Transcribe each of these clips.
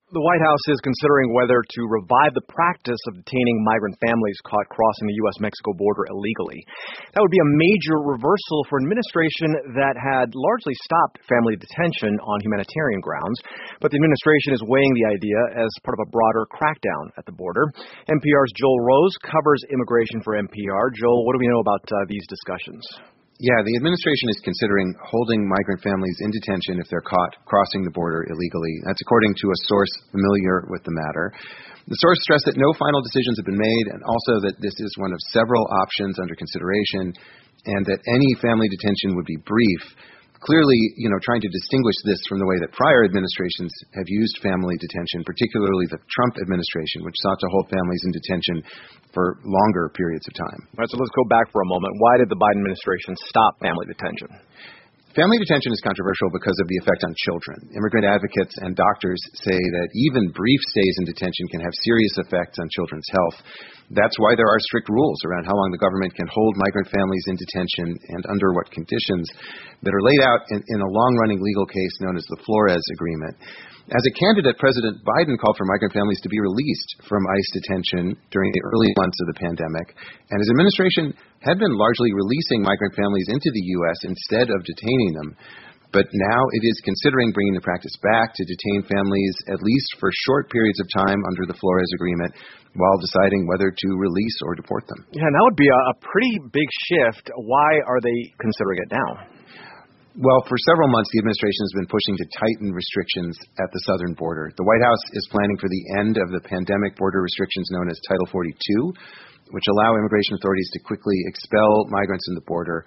The White House is considering whether to revive the practice of detaining migrant families caught crossing the U.S.-Mexico border illegally. That would be a major reversal for an administration that had largely stopped family detention on humanitarian grounds. But the administration is weighing the idea as part of a broader crackdown at the border. NPR's Joel Rose covers immigration for NPR. Joel, what do we know about these discussions? Yeah, the administration is considering holding migrant families in detention if they're caught crossing the border illegally. That's according to a source familiar with the matter. The source stressed that no final decisions have been made, and also that this is one of several options under consideration, and that any family detention would be brief. Clearly, trying to distinguish this from the way that prior administrations have used family detention, particularly the Trump administration, which sought to hold families in detention for longer periods of time. All right, so let's go back for a moment. Why did the Biden administration stop family detention? Family detention is controversial because of the effect on children. Immigrant advocates and doctors say that even brief stays in detention can have serious effects on children's health. That's why there are strict rules around how long the government can hold migrant families in detention and under what conditions that are laid out in a long-running legal case known as the Flores Agreement. As a candidate, President Biden called for migrant families to be released from ICE detention during the early months of the pandemic, and his administration had been largely releasing migrant families into the U.S. instead of detaining them. But now it is considering bringing the practice back to detain families at least for short periods of time under the Flores Agreement while deciding whether to release or deport them. Yeah, and that would be a pretty big shift. Why are they considering it now? Well, for several months, the administration has been pushing to tighten restrictions at the southern border. The White House is planning for the end of the pandemic border restrictions known as Title 42, which allow immigration authorities to quickly expel migrants at the border.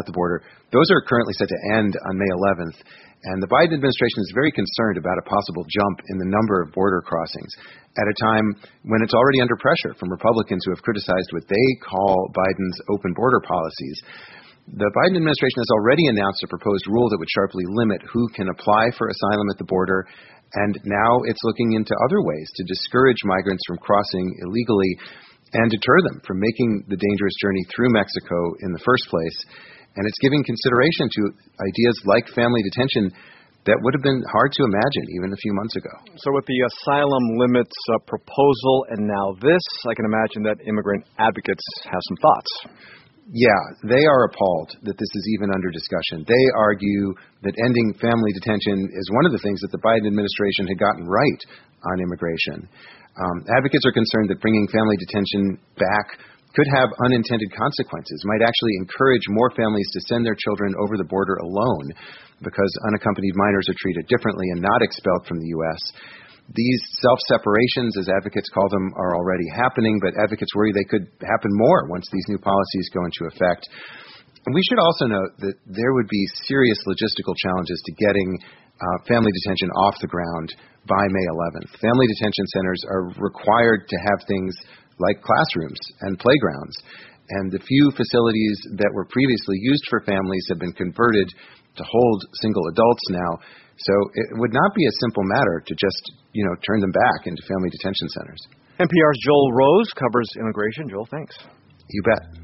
Those are currently set to end on May 11th, and the Biden administration is very concerned about a possible jump in the number of border crossings at a time when it's already under pressure from Republicans who have criticized what they call Biden's open border policies. The Biden administration has already announced a proposed rule that would sharply limit who can apply for asylum at the border, and now it's looking into other ways to discourage migrants from crossing illegally and deter them from making the dangerous journey through Mexico in the first place. And it's giving consideration to ideas like family detention that would have been hard to imagine even a few months ago. So with the asylum limits proposal and now this, I can imagine that immigrant advocates have some thoughts. Yeah, they are appalled that this is even under discussion. They argue that ending family detention is one of the things that the Biden administration had gotten right on immigration. Advocates are concerned that bringing family detention back could have unintended consequences, might actually encourage more families to send their children over the border alone because unaccompanied minors are treated differently and not expelled from the U.S. These self-separations, as advocates call them, are already happening, but advocates worry they could happen more once these new policies go into effect. And we should also note that there would be serious logistical challenges to getting family detention off the ground by May 11th. Family detention centers are required to have things like classrooms and playgrounds, and the few facilities that were previously used for families have been converted to hold single adults now. So it would not be a simple matter to just, turn them back into family detention centers. NPR's Joel Rose covers immigration. Joel, thanks. You bet.